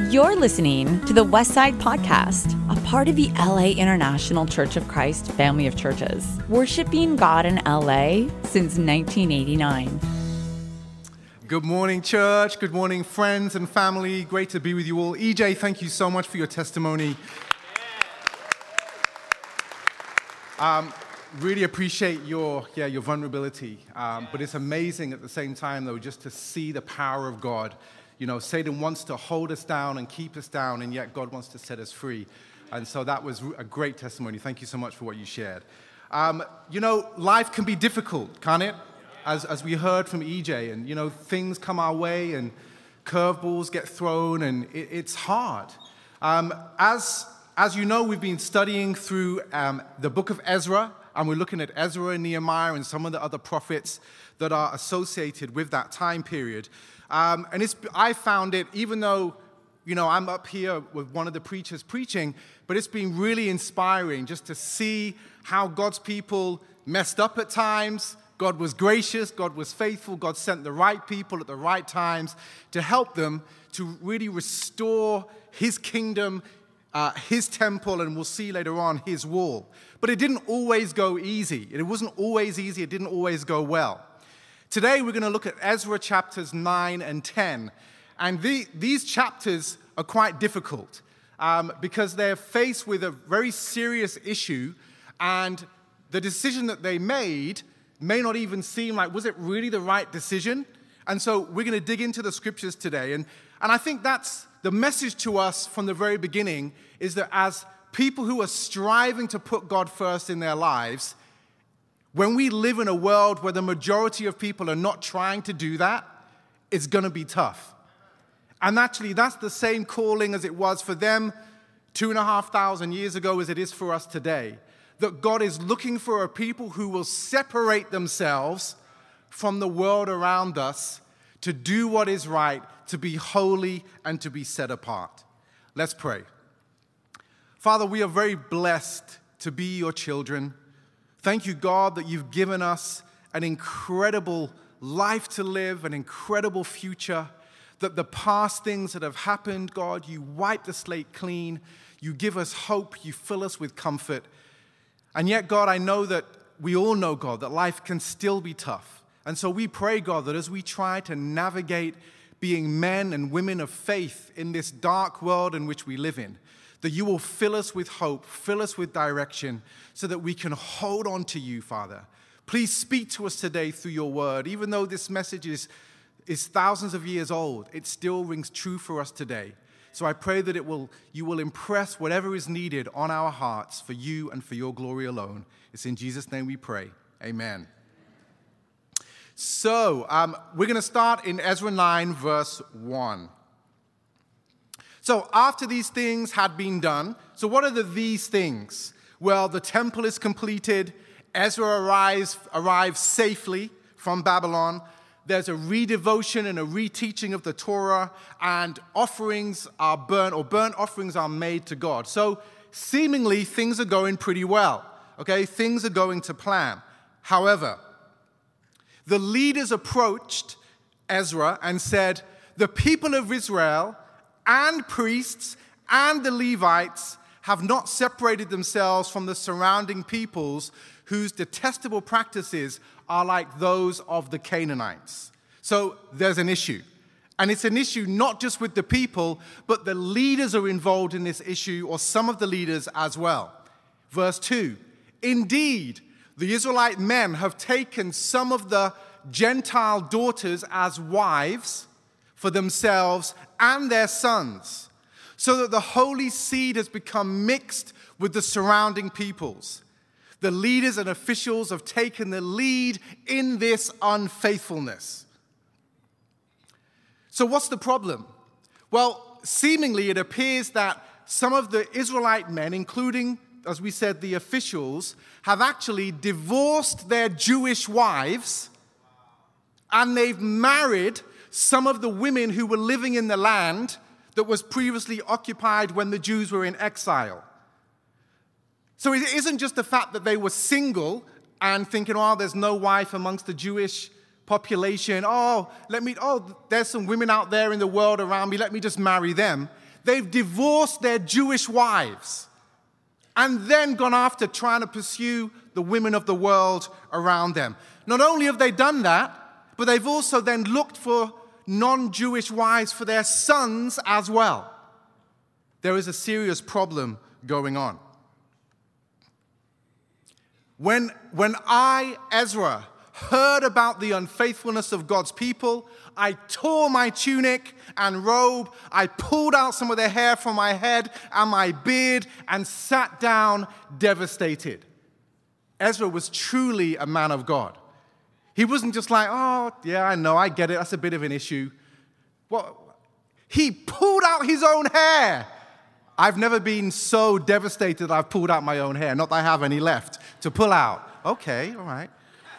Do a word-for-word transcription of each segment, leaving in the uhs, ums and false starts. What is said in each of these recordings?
You're listening to the Westside Podcast, a part of the L A International Church of Christ family of churches, worshiping God in L A since nineteen eighty-nine. Good morning, church. Good morning, friends and family. Great to be with you all. E J, thank you so much for your testimony. Um, really appreciate your, yeah, your vulnerability. Um, but it's amazing at the same time, though, just to see the power of God. You know, Satan wants to hold us down and keep us down, and yet God wants to set us free. And so that was a great testimony. Thank you so much for what you shared. Um, you know, life can be difficult, can't it? As, as we heard from E J, and, you know, things come our way, and curveballs get thrown, and it, it's hard. Um, as, as you know, we've been studying through um, the book of Ezra, and we're looking at Ezra and Nehemiah and some of the other prophets that are associated with that time period. Um, and it's, I found it, even though, you know, I'm up here with one of the preachers preaching, but it's been really inspiring just to see how God's people messed up at times. God was gracious, God was faithful, God sent the right people at the right times to help them to really restore His kingdom, uh, His temple, and we'll see later on His wall. But it didn't always go easy. It wasn't always easy. It didn't always go well. Today, we're going to look at Ezra chapters nine and ten. And the, these chapters are quite difficult um, because they're faced with a very serious issue, and the decision that they made may not even seem like, was it really the right decision? And so we're going to dig into the scriptures today. And, and I think that's the message to us from the very beginning, is that as people who are striving to put God first in their lives, when we live in a world where the majority of people are not trying to do that, it's going to be tough. And actually, that's the same calling as it was for them two and a half thousand years ago as it is for us today. That God is looking for a people who will separate themselves from the world around us to do what is right, to be holy, and to be set apart. Let's pray. Father, we are very blessed to be your children. Thank you, God, that you've given us an incredible life to live, an incredible future, that the past things that have happened, God, you wipe the slate clean, you give us hope, you fill us with comfort. And yet, God, I know that we all know, God, that life can still be tough. And so we pray, God, that as we try to navigate being men and women of faith in this dark world in which we live in, that you will fill us with hope, fill us with direction, so that we can hold on to you, Father. Please speak to us today through your word. Even though this message is, is thousands of years old, it still rings true for us today. So I pray that it will, you will impress whatever is needed on our hearts for you and for your glory alone. It's in Jesus' name we pray. Amen. So um, we're going to start in Ezra nine, verse one. So after these things had been done, so what are the these things? Well, the temple is completed. Ezra arrives, arrives safely from Babylon. There's a redevotion and a reteaching of the Torah, and offerings are burnt, or burnt offerings are made to God. So seemingly things are going pretty well. Okay, things are going to plan. However, the leaders approached Ezra and said, the people of Israel and priests and the Levites have not separated themselves from the surrounding peoples whose detestable practices are like those of the Canaanites. So there's an issue. And it's an issue not just with the people, but the leaders are involved in this issue, or some of the leaders as well. Verse two, indeed, the Israelite men have taken some of the Gentile daughters as wives for themselves and their sons, so that the holy seed has become mixed with the surrounding peoples. The leaders and officials have taken the lead in this unfaithfulness. So what's the problem? Well, seemingly it appears that some of the Israelite men, including, as we said, the officials, have actually divorced their Jewish wives, and they've married some of the women who were living in the land that was previously occupied when the Jews were in exile. So it isn't just the fact that they were single and thinking, oh, there's no wife amongst the Jewish population. Oh, let me, oh, there's some women out there in the world around me. Let me just marry them. They've divorced their Jewish wives and then gone after trying to pursue the women of the world around them. Not only have they done that, but they've also then looked for non-Jewish wives for their sons as well. There is a serious problem going on. When, when I, Ezra, heard about the unfaithfulness of God's people, I tore my tunic and robe, I pulled out some of the hair from my head and my beard and sat down devastated. Ezra was truly a man of God. He wasn't just like, oh, yeah, I know, I get it, that's a bit of an issue. Well, he pulled out his own hair. I've never been so devastated that I've pulled out my own hair. Not that I have any left to pull out. Okay, all right.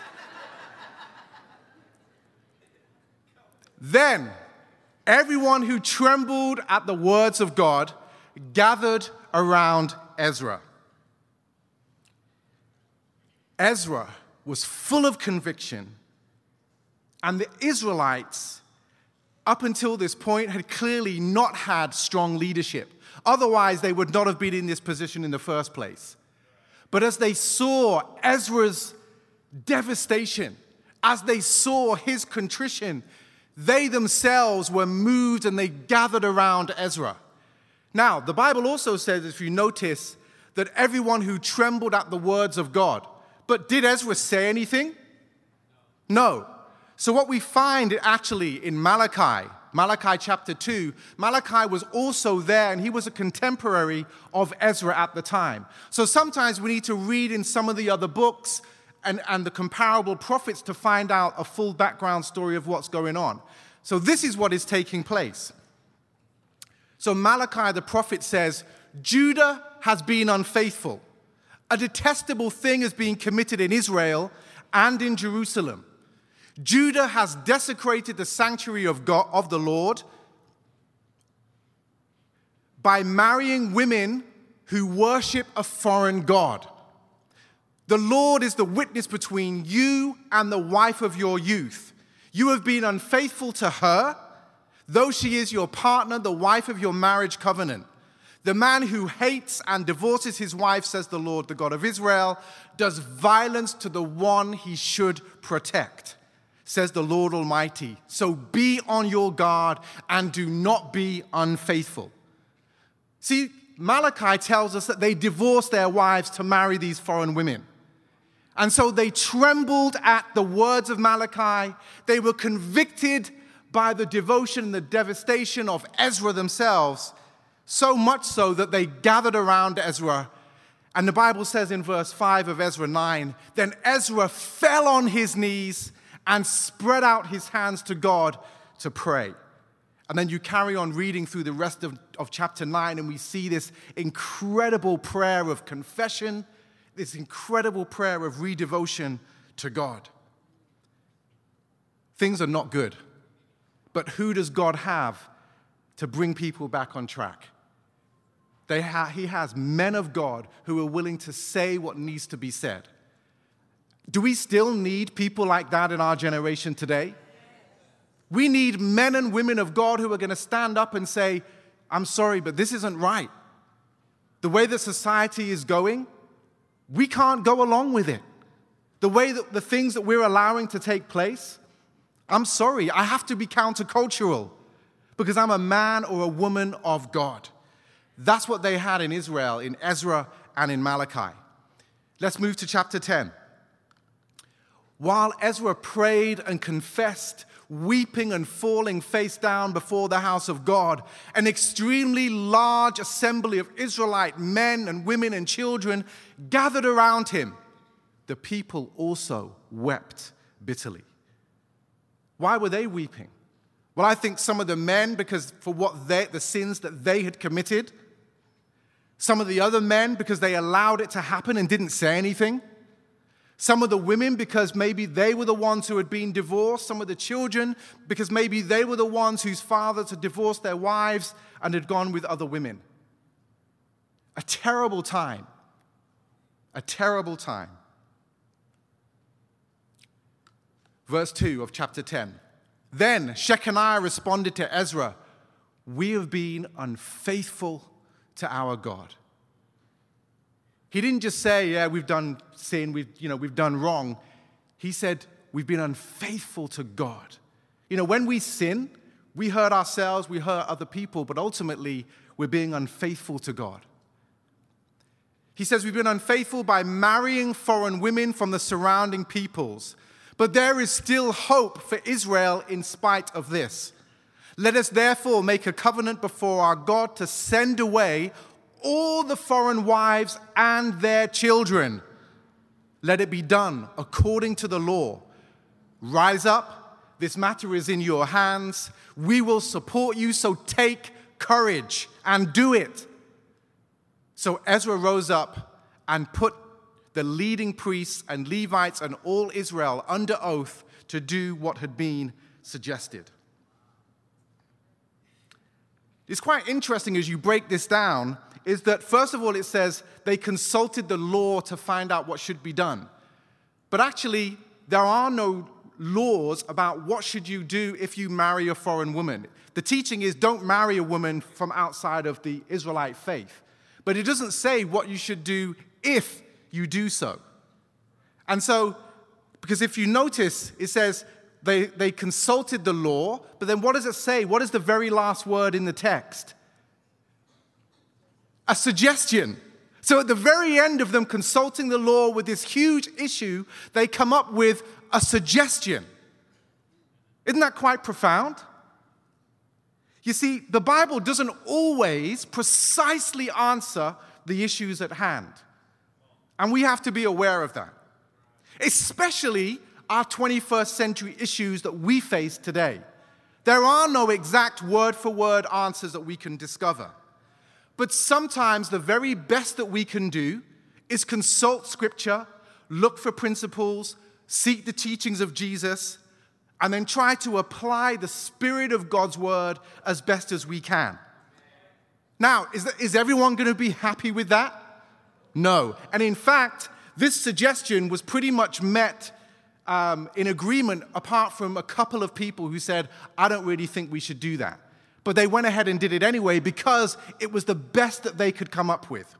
Then everyone who trembled at the words of God gathered around Ezra. Ezra was full of conviction, and the Israelites, up until this point, had clearly not had strong leadership. Otherwise, they would not have been in this position in the first place. But as they saw Ezra's devastation, as they saw his contrition, they themselves were moved and they gathered around Ezra. Now, the Bible also says, if you notice, that everyone who trembled at the words of God. But did Ezra say anything? No. So what we find actually in Malachi, Malachi chapter two, Malachi was also there, and he was a contemporary of Ezra at the time. So sometimes we need to read in some of the other books and, and the comparable prophets to find out a full background story of what's going on. So this is what is taking place. So Malachi the prophet says, Judah has been unfaithful. A detestable thing is being committed in Israel and in Jerusalem. Judah has desecrated the sanctuary of God, of the Lord, by marrying women who worship a foreign god. The Lord is the witness between you and the wife of your youth. You have been unfaithful to her, though she is your partner, the wife of your marriage covenant. The man who hates and divorces his wife, says the Lord, the God of Israel, does violence to the one he should protect, says the Lord Almighty. So be on your guard and do not be unfaithful. See, Malachi tells us that they divorced their wives to marry these foreign women. And so they trembled at the words of Malachi. They were convicted by the devotion and the devastation of Ezra themselves, so much so that they gathered around Ezra. And the Bible says in verse five of Ezra nine, then Ezra fell on his knees and spread out his hands to God to pray. And then you carry on reading through the rest of, of chapter nine, and we see this incredible prayer of confession, this incredible prayer of redevotion to God. Things are not good. But who does God have to bring people back on track? They ha- he has men of God who are willing to say what needs to be said. Do we still need people like that in our generation today? We need men and women of God who are going to stand up and say, I'm sorry, but this isn't right. The way that society is going, we can't go along with it. The way that the things that we're allowing to take place, I'm sorry, I have to be countercultural because I'm a man or a woman of God. That's what they had in Israel, in Ezra and in Malachi. Let's move to chapter ten. While Ezra prayed and confessed, weeping and falling face down before the house of God, an extremely large assembly of Israelite men and women and children gathered around him. The people also wept bitterly. Why were they weeping? Well, I think some of the men, because for what they, the sins that they had committed. Some of the other men, because they allowed it to happen and didn't say anything. Some of the women, because maybe they were the ones who had been divorced. Some of the children, because maybe they were the ones whose fathers had divorced their wives and had gone with other women. A terrible time. A terrible time. Verse two of chapter ten. Then Shechaniah responded to Ezra, we have been unfaithful to our God. He didn't just say, yeah, we've done sin, we've, you know, we've done wrong. He said, we've been unfaithful to God. You know, when we sin, we hurt ourselves, we hurt other people, but ultimately, we're being unfaithful to God. He says we've been unfaithful by marrying foreign women from the surrounding peoples. But there is still hope for Israel in spite of this. Let us therefore make a covenant before our God to send away all the foreign wives and their children. Let it be done according to the law. Rise up, this matter is in your hands. We will support you, so take courage and do it. So Ezra rose up and put the leading priests and Levites and all Israel under oath to do what had been suggested. It's quite interesting as you break this down, is that first of all it says they consulted the law to find out what should be done. But actually, there are no laws about what should you do if you marry a foreign woman. The teaching is don't marry a woman from outside of the Israelite faith. But it doesn't say what you should do if you do so. And so, because if you notice, it says they, they consulted the law, but then what does it say? What is the very last word in the text? A suggestion. So at the very end of them consulting the law with this huge issue, they come up with a suggestion. Isn't that quite profound? You see, the Bible doesn't always precisely answer the issues at hand. And we have to be aware of that. Especially our twenty-first century issues that we face today. There are no exact word-for-word answers that we can discover. But sometimes the very best that we can do is consult Scripture, look for principles, seek the teachings of Jesus, and then try to apply the spirit of God's word as best as we can. Now, is, that, is everyone going to be happy with that? No. And in fact, this suggestion was pretty much met um, in agreement apart from a couple of people who said, I don't really think we should do that. But they went ahead and did it anyway because it was the best that they could come up with.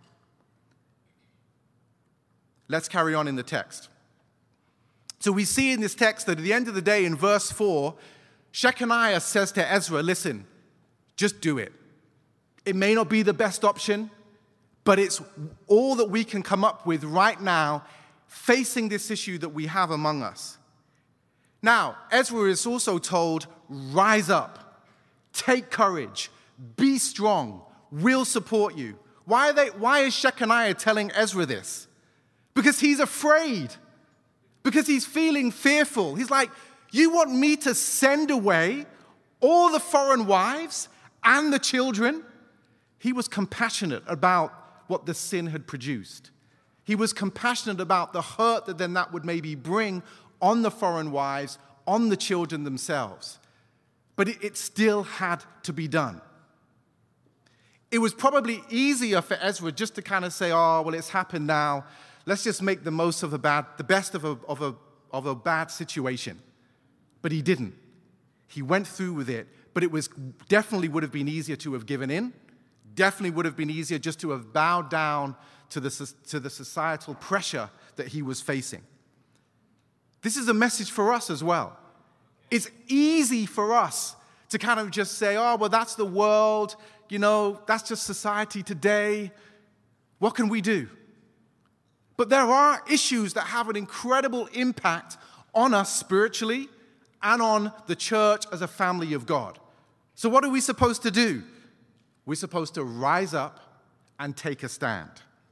Let's carry on in the text. So we see in this text that at the end of the day, in verse four, Shechaniah says to Ezra, listen, just do it. It may not be the best option, but it's all that we can come up with right now facing this issue that we have among us. Now, Ezra is also told, rise up, take courage, be strong, we'll support you. Why, are they, why is Shechaniah telling Ezra this? Because he's afraid. Because he's feeling fearful. He's like, you want me to send away all the foreign wives and the children? He was compassionate about what the sin had produced. He was compassionate about the hurt that then that would maybe bring on the foreign wives, on the children themselves. But it, it still had to be done. It was probably easier for Ezra just to kind of say, oh, well, it's happened now. Let's just make the most of a bad, the best of a, of a, of a bad situation. But he didn't. He went through with it, but it was definitely would have been easier to have given in. Definitely would have been easier just to have bowed down to the, to the societal pressure that he was facing. This is a message for us as well. It's easy for us to kind of just say, oh, well, that's the world, you know, that's just society today. What can we do? But there are issues that have an incredible impact on us spiritually and on the church as a family of God. So what are we supposed to do? We're supposed to rise up and take a stand.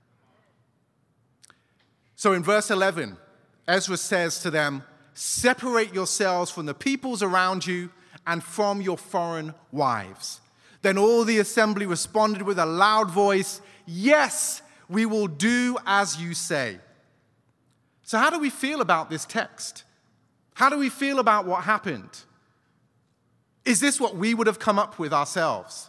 So in verse eleven, Ezra says to them, separate yourselves from the peoples around you and from your foreign wives. Then all the assembly responded with a loud voice, yes, we will do as you say. So how do we feel about this text? How do we feel about what happened? Is this what we would have come up with ourselves?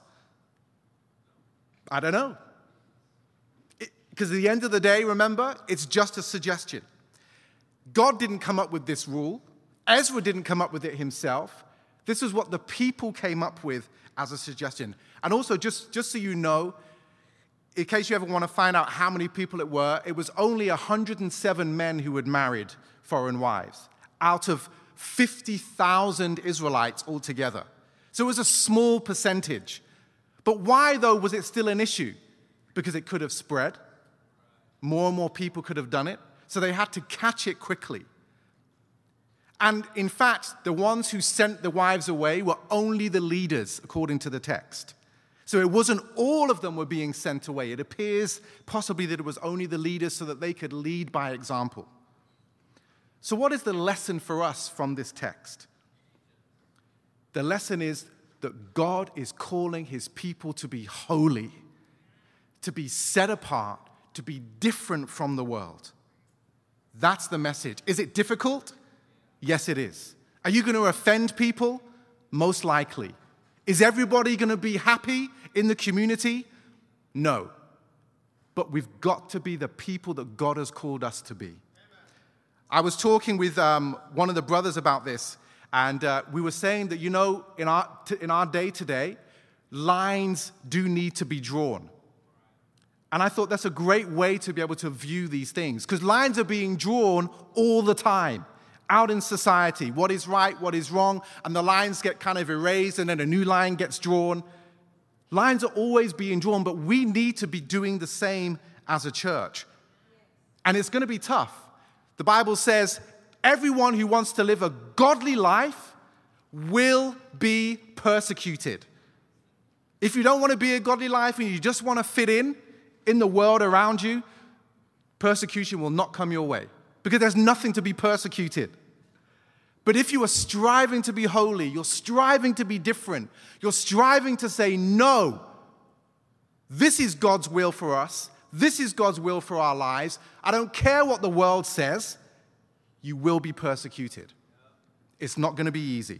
I don't know. Because at the end of the day, remember, it's just a suggestion. God didn't come up with this rule. Ezra didn't come up with it himself. This is what the people came up with as a suggestion. And also, just, just so you know, in case you ever want to find out how many people it were, it was only one hundred seven men who had married foreign wives out of fifty thousand Israelites altogether. So it was a small percentage. But why, though, was it still an issue? Because it could have spread. More and more people could have done it. So they had to catch it quickly. And in fact, the ones who sent the wives away were only the leaders, according to the text. So it wasn't all of them were being sent away. It appears possibly that it was only the leaders so that they could lead by example. So what is the lesson for us from this text? The lesson is that God is calling his people to be holy, to be set apart, to be different from the world. That's the message. Is it difficult? Yes, it is. Are you going to offend people? Most likely. Is everybody going to be happy in the community? No. But we've got to be the people that God has called us to be. Amen. I was talking with um, one of the brothers about this, and uh, we were saying that, you know, in our, t- in our day today, lines do need to be drawn. And I thought that's a great way to be able to view these things, because lines are being drawn all the time out in society. What is right, what is wrong, and the lines get kind of erased, and then a new line gets drawn. Lines are always being drawn, but we need to be doing the same as a church. And it's going to be tough. The Bible says everyone who wants to live a godly life will be persecuted. If you don't want to be a godly life and you just want to fit in, in the world around you, persecution will not come your way because there's nothing to be persecuted. But if you are striving to be holy, you're striving to be different, you're striving to say, no, this is God's will for us, this is God's will for our lives, I don't care what the world says, you will be persecuted. It's not going to be easy.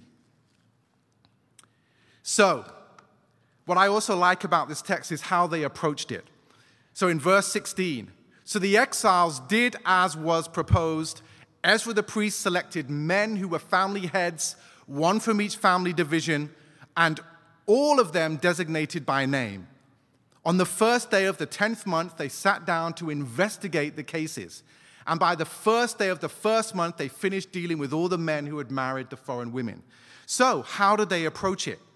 So, what I also like about this text is how they approached it. So in verse sixteen, so the exiles did as was proposed. Ezra the priest selected men who were family heads, one from each family division, and all of them designated by name. On the first day of the tenth month, they sat down to investigate the cases. And by the first day of the first month, they finished dealing with all the men who had married the foreign women. So how did they approach it?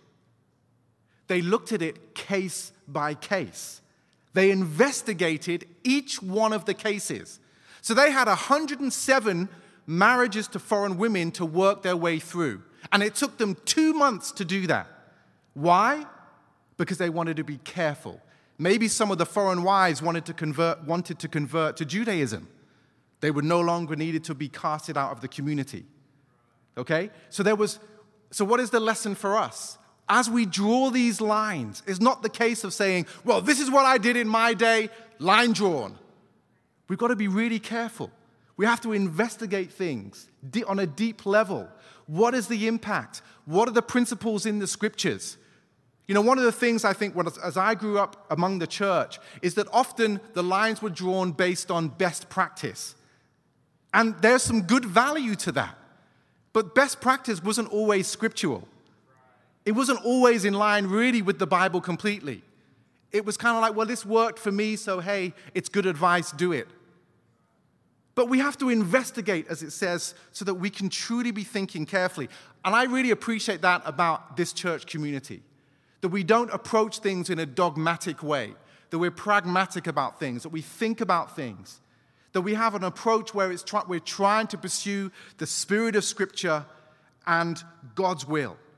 They looked at it case by case. They investigated each one of the cases. So they had one hundred seven marriages to foreign women to work their way through. And it took them two months to do that. Why? Because they wanted to be careful. Maybe some of the foreign wives wanted to convert, wanted to convert to Judaism. They were no longer needed to be casted out of the community. Okay? So there was, so what is the lesson for us? As we draw these lines, it's not the case of saying, well, this is what I did in my day, line drawn. We've got to be really careful. We have to investigate things on a deep level. What is the impact? What are the principles in the scriptures? You know, one of the things I think as I grew up among the church is that often the lines were drawn based on best practice. And there's some good value to that. But best practice wasn't always scriptural. It wasn't always in line really with the Bible completely. It was kind of like, well, this worked for me, so hey, it's good advice, do it. But we have to investigate, as it says, so that we can truly be thinking carefully. And I really appreciate that about this church community, that we don't approach things in a dogmatic way, that we're pragmatic about things, that we think about things, that we have an approach where it's try- we're trying to pursue the spirit of Scripture and God's will.